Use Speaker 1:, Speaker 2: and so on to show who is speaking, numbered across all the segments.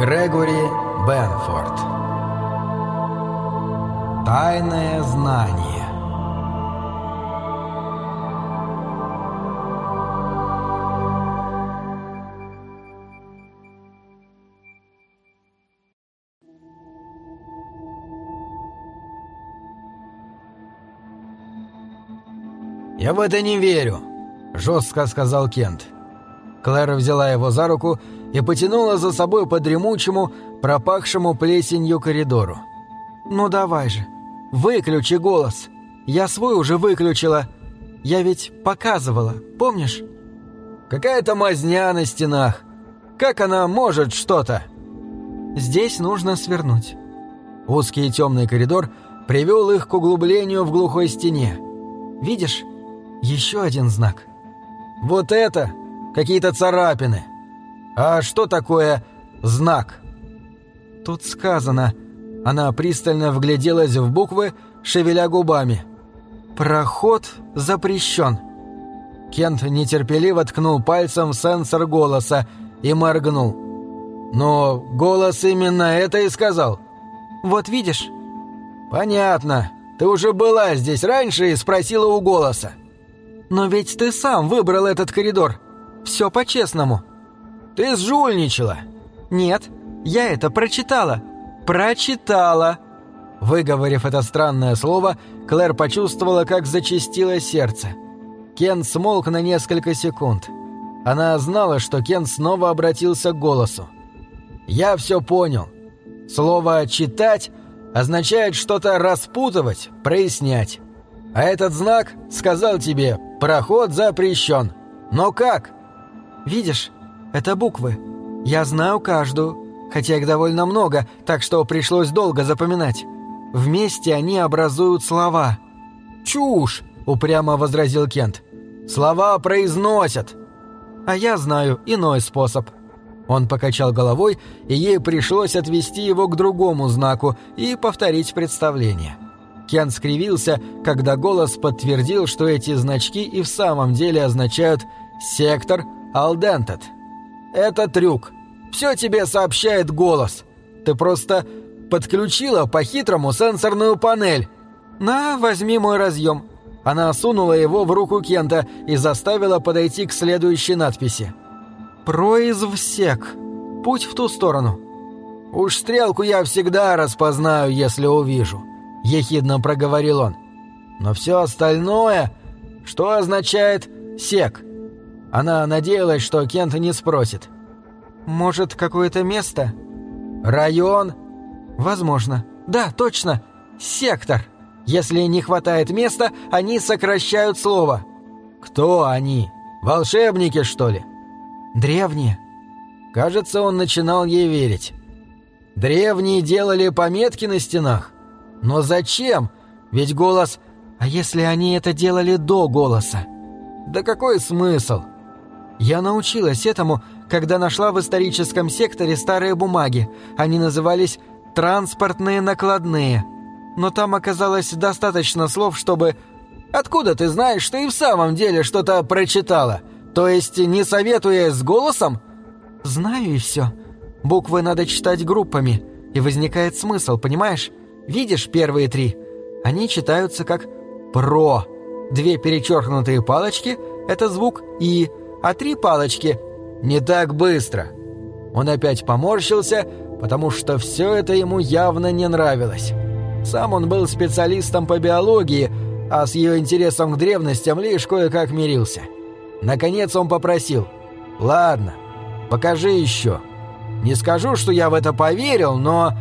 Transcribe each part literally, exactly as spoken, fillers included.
Speaker 1: Грегори Бенфорд. Тайное знание. «Я в это не верю», — жестко сказал Кент. Клэр взяла его за руку и потянула за собой по дремучему, пропахшему плесенью коридору. «Ну давай же, выключи голос. Я свой уже выключила. Я ведь показывала, помнишь?» «Какая-то мазня на стенах. Как она может что-то?» «Здесь нужно свернуть». Узкий темный коридор привел их к углублению в глухой стене. «Видишь? Еще один знак». «Вот это? Какие-то царапины. А что такое знак?» «Тут сказано...» Она пристально вгляделась в буквы, шевеля губами. «Проход запрещен». Кент нетерпеливо ткнул пальцем в сенсор голоса и моргнул. «Но голос именно это и сказал». «Вот видишь?» «Понятно. Ты уже была здесь раньше и спросила у голоса». «Но ведь ты сам выбрал этот коридор. Все по-честному». «Ты сжульничала». «Нет, я это прочитала». «Прочитала». Выговорив это странное слово, Клэр почувствовала, как зачастило сердце. Кен смолк на несколько секунд. Она знала, что Кен снова обратился к голосу. «Я все понял. Слово «читать» означает что-то распутывать, прояснять. А этот знак сказал тебе «проход запрещен». Но как?» «Видишь, это буквы. Я знаю каждую. Хотя их довольно много, так что пришлось долго запоминать. Вместе они образуют слова». «Чушь!» — упрямо возразил Кент. «Слова произносят». «А я знаю иной способ». Он покачал головой, и ей пришлось отвести его к другому знаку и повторить представление. Кент скривился, когда голос подтвердил, что эти значки и в самом деле означают «сектор Алдентед». «Это трюк. Все тебе сообщает голос. Ты просто подключила по-хитрому сенсорную панель. На, возьми мой разъем». Она сунула его в руку Кента и заставила подойти к следующей надписи. «Произвсек. Путь в ту сторону». «Уж стрелку я всегда распознаю, если увижу», — ехидно проговорил он. «Но все остальное, что означает «сек»?» Она надеялась, что Кент не спросит. «Может, какое-то место?» «Район?» «Возможно. Да, точно. Сектор. Если не хватает места, они сокращают слово». «Кто они? Волшебники, что ли?» «Древние». Кажется, он начинал ей верить. «Древние делали пометки на стенах? Но зачем? Ведь голос... А если они это делали до голоса?» «Да какой смысл?» «Я научилась этому, когда нашла в историческом секторе старые бумаги. Они назывались «транспортные накладные». Но там оказалось достаточно слов, чтобы... Откуда ты знаешь, что и в самом деле что-то прочитала? То есть не советуясь с голосом?» «Знаю и все. Буквы надо читать группами, и возникает смысл, понимаешь? Видишь первые три? Они читаются как «про». Две перечеркнутые палочки — это звук «и», а три палочки — «не так быстро». Он опять поморщился, потому что все это ему явно не нравилось. Сам он был специалистом по биологии, а с ее интересом к древностям лишь кое-как мирился. Наконец он попросил: «Ладно, покажи еще. Не скажу, что я в это поверил, но...»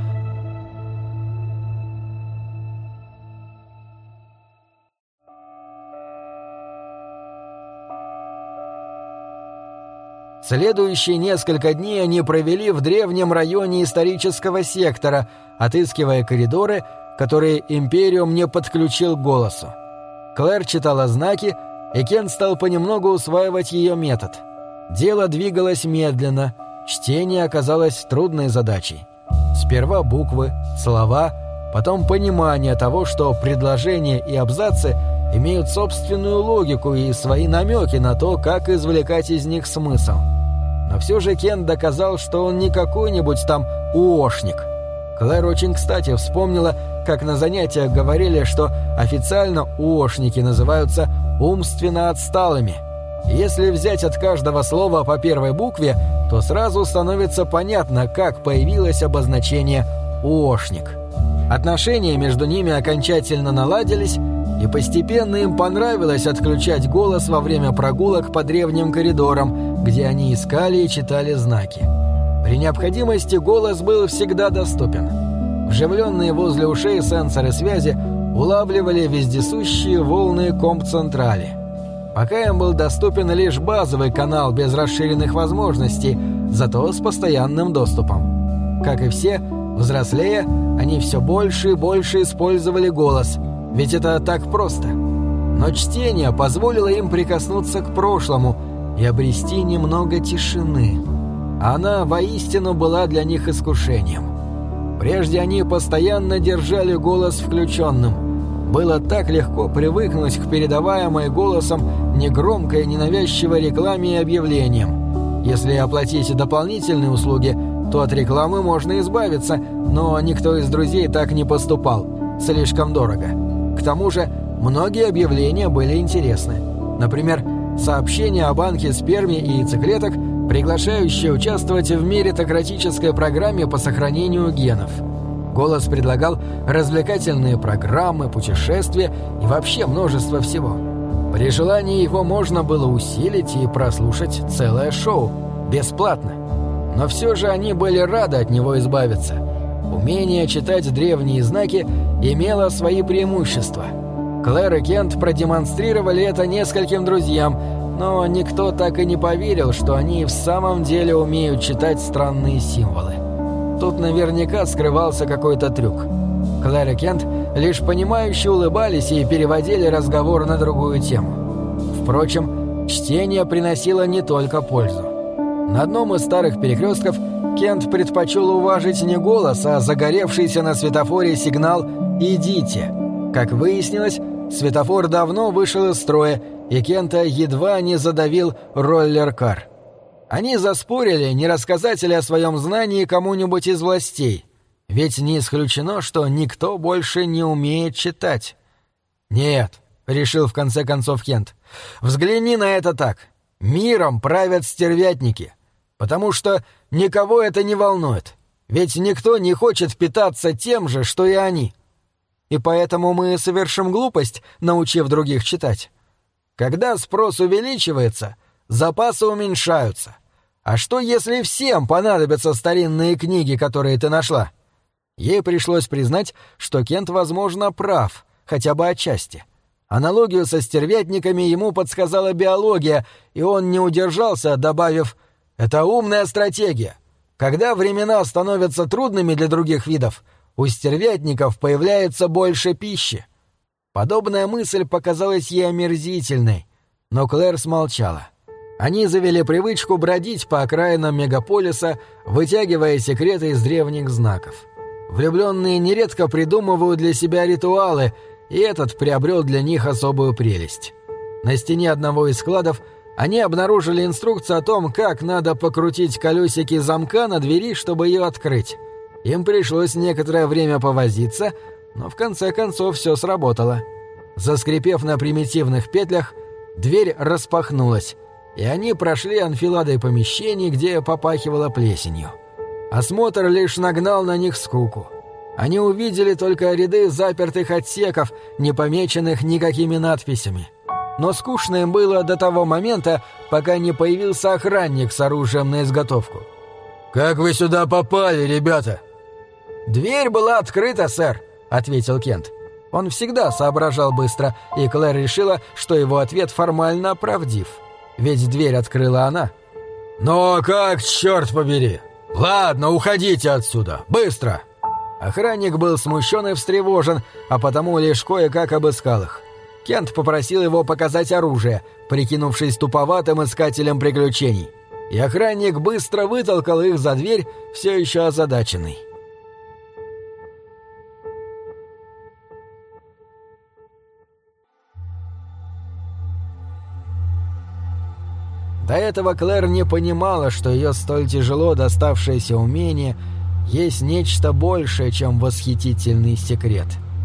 Speaker 1: Следующие несколько дней они провели в древнем районе исторического сектора, отыскивая коридоры, которые Империум не подключил к голосу. Клэр читала знаки, и Кент стал понемногу усваивать ее метод. Дело двигалось медленно, чтение оказалось трудной задачей. Сперва буквы, слова, потом понимание того, что предложения и абзацы имеют собственную логику и свои намеки на то, как извлекать из них смысл. Но все же Кент доказал, что он не какой-нибудь там уошник. Клэр очень кстати вспомнила, как на занятиях говорили, что официально уошники называются умственно отсталыми. Если взять от каждого слова по первой букве, то сразу становится понятно, как появилось обозначение «уошник». Отношения между ними окончательно наладились, и постепенно им понравилось отключать голос во время прогулок по древним коридорам, где они искали и читали знаки. При необходимости голос был всегда доступен. Вживленные возле ушей сенсоры связи улавливали вездесущие волны комп-централи. Пока им был доступен лишь базовый канал без расширенных возможностей, зато с постоянным доступом. Как и все, взрослея, они все больше и больше использовали голос, ведь это так просто. Но чтение позволило им прикоснуться к прошлому и обрести немного тишины. Она воистину была для них искушением. Прежде они постоянно держали голос включенным. Было так легко привыкнуть к передаваемой голосом негромкой, ненавязчивой рекламе и объявлениям. Если оплатить дополнительные услуги, то от рекламы можно избавиться, но никто из друзей так не поступал. Слишком дорого. К тому же, многие объявления были интересны. Например, сообщение о банке спермы и яйцеклеток, приглашающее участвовать в меритократической программе по сохранению генов. Голос предлагал развлекательные программы, путешествия и вообще множество всего. При желании его можно было усилить и прослушать целое шоу, бесплатно. Но все же они были рады от него избавиться. Умение читать древние знаки имело свои преимущества. Клэр и Кент продемонстрировали это нескольким друзьям, но никто так и не поверил, что они в самом деле умеют читать странные символы. Тут наверняка скрывался какой-то трюк. Клэр и Кент лишь понимающе улыбались и переводили разговор на другую тему. Впрочем, чтение приносило не только пользу. На одном из старых перекрестков Кент предпочел уважить не голос, а загоревшийся на светофоре сигнал «Идите». Как выяснилось, светофор давно вышел из строя, и Кента едва не задавил роллер-кар. Они заспорили, не рассказать ли о своем знании кому-нибудь из властей, ведь не исключено, что никто больше не умеет читать. «Нет», — решил в конце концов Кент, — «взгляни на это так. Миром правят стервятники, потому что никого это не волнует, ведь никто не хочет питаться тем же, что и они. И поэтому мы совершим глупость, научив других читать. Когда спрос увеличивается, запасы уменьшаются. А что, если всем понадобятся старинные книги, которые ты нашла?» Ей пришлось признать, что Кент, возможно, прав, хотя бы отчасти. Аналогию со стервятниками ему подсказала биология, и он не удержался, добавив: «Это умная стратегия. Когда времена становятся трудными для других видов, у стервятников появляется больше пищи». Подобная мысль показалась ей омерзительной, но Клэр смолчала. Они завели привычку бродить по окраинам мегаполиса, вытягивая секреты из древних знаков. Влюбленные нередко придумывают для себя ритуалы, и этот приобрел для них особую прелесть. На стене одного из складов они обнаружили инструкцию о том, как надо покрутить колесики замка на двери, чтобы ее открыть. Им пришлось некоторое время повозиться, но в конце концов все сработало. Заскрипев на примитивных петлях, дверь распахнулась, и они прошли анфиладой помещений, где попахивало плесенью. Осмотр лишь нагнал на них скуку. Они увидели только ряды запертых отсеков, не помеченных никакими надписями. Но скучно им было до того момента, пока не появился охранник с оружием на изготовку. «Как вы сюда попали, ребята?» «Дверь была открыта, сэр», — ответил Кент. Он всегда соображал быстро, и Клэр решила, что его ответ формально правдив. Ведь дверь открыла она. «Но как, черт побери! Ладно, уходите отсюда! Быстро!» Охранник был смущен и встревожен, а потому лишь кое-как обыскал их. Кент попросил его показать оружие, прикинувшись туповатым искателем приключений. И охранник быстро вытолкал их за дверь, все еще озадаченный. До этого Клэр не понимала, что ее столь тяжело доставшееся умение есть нечто большее, чем восхитительный секрет.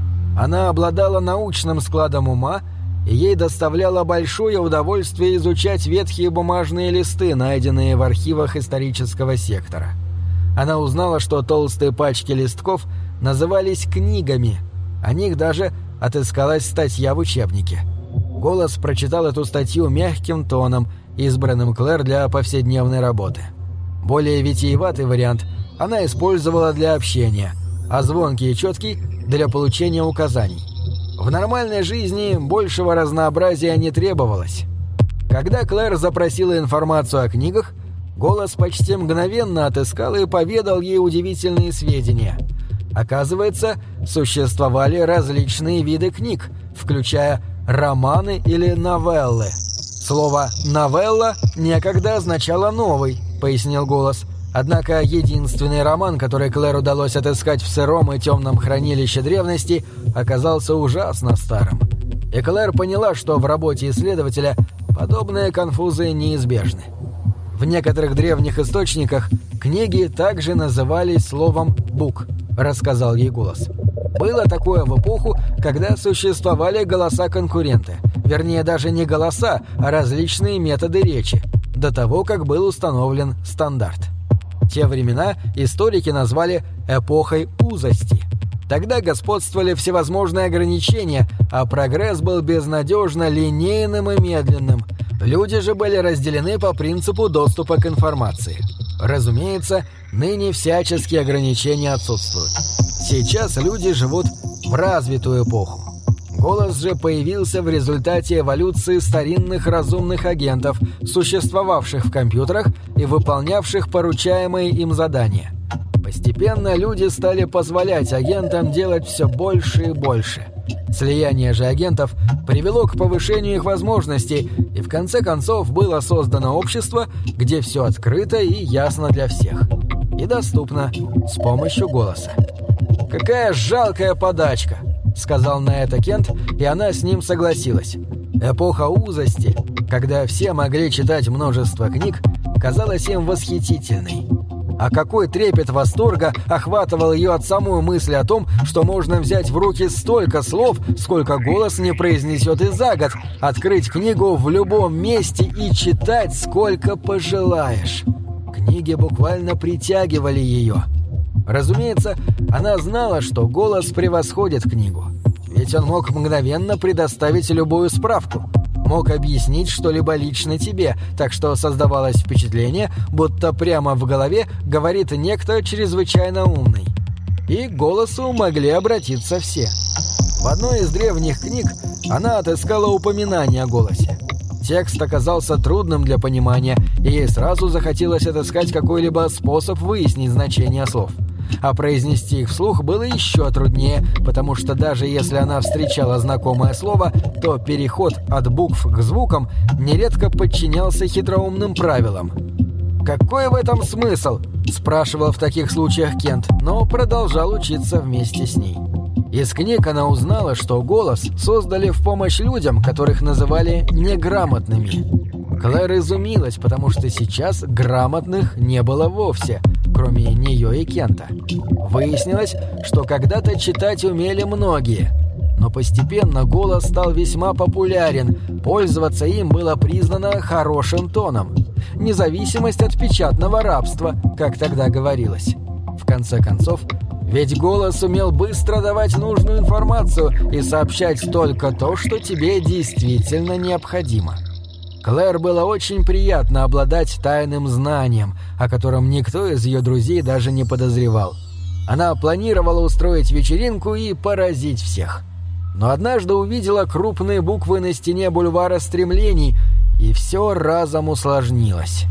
Speaker 1: Она обладала научным складом ума, и ей доставляло большое удовольствие изучать ветхие бумажные листы, найденные в архивах исторического сектора. Она узнала, что толстые пачки листков назывались книгами, о них даже отыскалась статья в учебнике. Голос прочитал эту статью мягким тоном, избранным Клэр для повседневной работы. Более витиеватый вариант она использовала для общения, а звонкий и четкий – для получения указаний. В нормальной жизни большего разнообразия не требовалось. Когда Клэр запросила информацию о книгах, голос почти мгновенно отыскал и поведал ей удивительные сведения. Оказывается, существовали различные виды книг, включая романы или новеллы. Слово «новелла» некогда означало «новый», пояснил голос. Однако единственный роман, который Клэр удалось отыскать в сыром и темном хранилище древности, оказался ужасно старым. И Клэр поняла, что в работе исследователя подобные конфузы неизбежны. В некоторых древних источниках книги также назывались словом «бук», рассказал ей голос. Было такое в эпоху, когда существовали голоса-конкуренты. Вернее, даже не голоса, а различные методы речи, до того, как был установлен стандарт. Те времена историки назвали эпохой узости. Тогда господствовали всевозможные ограничения, а прогресс был безнадежно линейным и медленным. Люди же были разделены по принципу доступа к информации. Разумеется, ныне всяческие ограничения отсутствуют. Сейчас люди живут в развитую эпоху. Голос же появился в результате эволюции старинных разумных агентов, существовавших в компьютерах и выполнявших поручаемые им задания. Постепенно люди стали позволять агентам делать все больше и больше. Слияние же агентов привело к повышению их возможностей, и в конце концов было создано общество, где все открыто и ясно для всех. И доступно с помощью голоса. «Какая жалкая подачка!» — сказал на это Кент, и она с ним согласилась. Эпоха узости, когда все могли читать множество книг, казалась им восхитительной. А какой трепет восторга охватывал ее от самой мысли о том, что можно взять в руки столько слов, сколько голос не произнесет и за год, открыть книгу в любом месте и читать, сколько пожелаешь. Книги буквально притягивали ее. Разумеется, она знала, что голос превосходит книгу. Ведь он мог мгновенно предоставить любую справку. Мог объяснить что-либо лично тебе, так что создавалось впечатление, будто прямо в голове говорит некто чрезвычайно умный. И к голосу могли обратиться все. В одной из древних книг она отыскала упоминание о голосе. Текст оказался трудным для понимания, и ей сразу захотелось отыскать какой-либо способ выяснить значение слов. А произнести их вслух было еще труднее, потому что даже если она встречала знакомое слово, то переход от букв к звукам нередко подчинялся хитроумным правилам. «Какой в этом смысл?» – спрашивал в таких случаях Кент, но продолжал учиться вместе с ней. Из книг она узнала, что голос создали в помощь людям, которых называли неграмотными. Клэр изумилась, потому что сейчас грамотных не было вовсе, кроме нее и Кента. Выяснилось, что когда-то читать умели многие, но постепенно голос стал весьма популярен, пользоваться им было признано хорошим тоном. Независимость от печатного рабства, как тогда говорилось. В конце концов, ведь голос умел быстро давать нужную информацию и сообщать только то, что тебе действительно необходимо. Клэр было очень приятно обладать тайным знанием, о котором никто из ее друзей даже не подозревал. Она планировала устроить вечеринку и поразить всех. Но однажды увидела крупные буквы на стене бульвара Стремлений, и все разом усложнилось.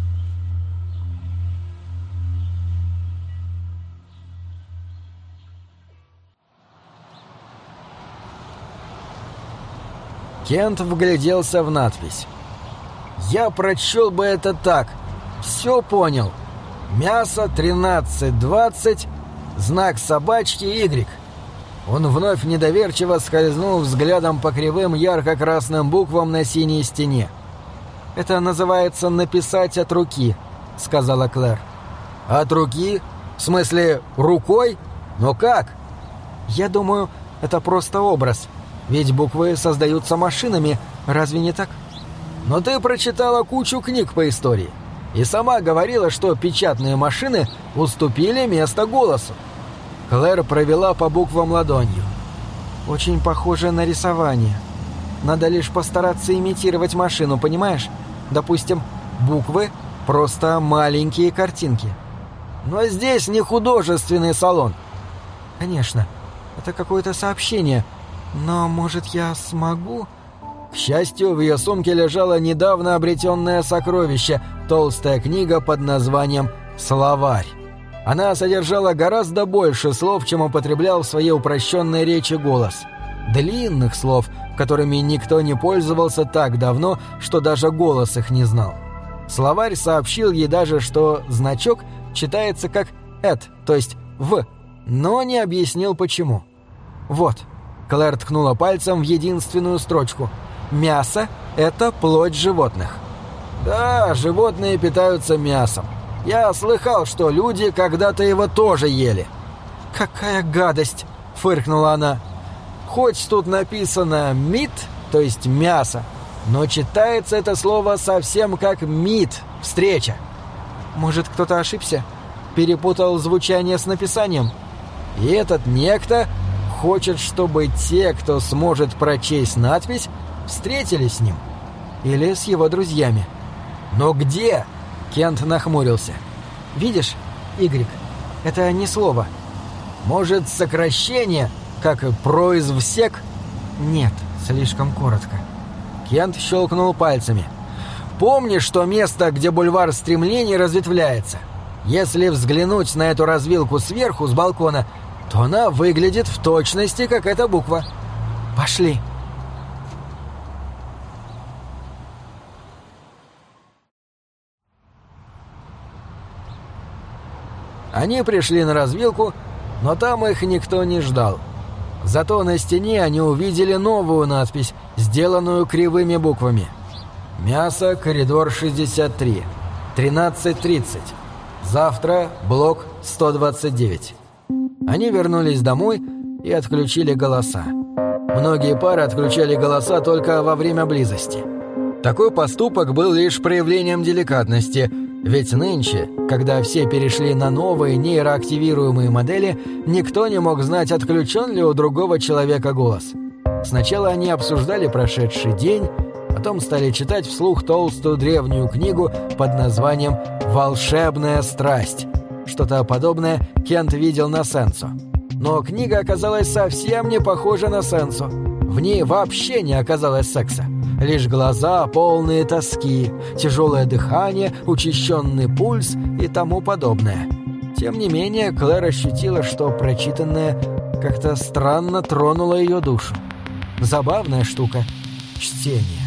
Speaker 1: Кент вгляделся в надпись. «Я прочел бы это так. Все понял. Мясо тринадцать двадцать, знак собачки Y». Он вновь недоверчиво скользнул взглядом по кривым ярко-красным буквам на синей стене. Это называется «написать от руки», — сказала Клэр. «От руки? В смысле, рукой? Но как?» «Я думаю, это просто образ. Ведь буквы создаются машинами, разве не так?» «Но ты прочитала кучу книг по истории и сама говорила, что печатные машины уступили место голосу». Клэр провела по буквам ладонью. «Очень похоже на рисование. Надо лишь постараться имитировать машину, понимаешь? Допустим, буквы — просто маленькие картинки». «Но здесь не художественный салон». «Конечно, это какое-то сообщение. Но, может, я смогу...» К счастью, в ее сумке лежало недавно обретенное сокровище — толстая книга под названием «Словарь». Она содержала гораздо больше слов, чем употреблял в своей упрощенной речи голос. Длинных слов, которыми никто не пользовался так давно, что даже голос их не знал. Словарь сообщил ей даже, что значок читается как «эт», то есть «в», но не объяснил почему. «Вот», — Клэр ткнула пальцем в единственную строчку, «мясо — это плоть животных». «Да, животные питаются мясом. Я слыхал, что люди когда-то его тоже ели». «Какая гадость!» — фыркнула она. «Хоть тут написано «мит», то есть «мясо», но читается это слово совсем как «мит», «встреча». Может, кто-то ошибся? Перепутал звучание с написанием? И этот некто хочет, чтобы те, кто сможет прочесть надпись, встретились с ним. Или с его друзьями. «Но где?» — Кент нахмурился. «Видишь, Y, это не слово». «Может, сокращение, как «произвсек»?» «Нет, слишком коротко». Кент щелкнул пальцами. «Помнишь то место, где бульвар Стремлений разветвляется? Если взглянуть на эту развилку сверху, с балкона, то она выглядит в точности, как эта буква. Пошли». Они пришли на развилку, но там их никто не ждал. Зато на стене они увидели новую надпись, сделанную кривыми буквами. «Мясо, коридор шестьдесят три. тринадцать тридцать. Завтра блок сто двадцать девять». Они вернулись домой и отключили голоса. Многие пары отключали голоса только во время близости. Такой поступок был лишь проявлением деликатности, ведь нынче, когда все перешли на новые нейроактивируемые модели, никто не мог знать, отключен ли у другого человека голос. Сначала они обсуждали прошедший день, потом стали читать вслух толстую древнюю книгу под названием «Волшебная страсть». Что-то подобное Кент видел на Сенсо. Но книга оказалась совсем не похожа на Сенсо. В ней вообще не оказалось секса. Лишь глаза, полные тоски, тяжелое дыхание, учащенный пульс и тому подобное. Тем не менее, Клэр ощутила, что прочитанное как-то странно тронуло ее душу. Забавная штука — чтение.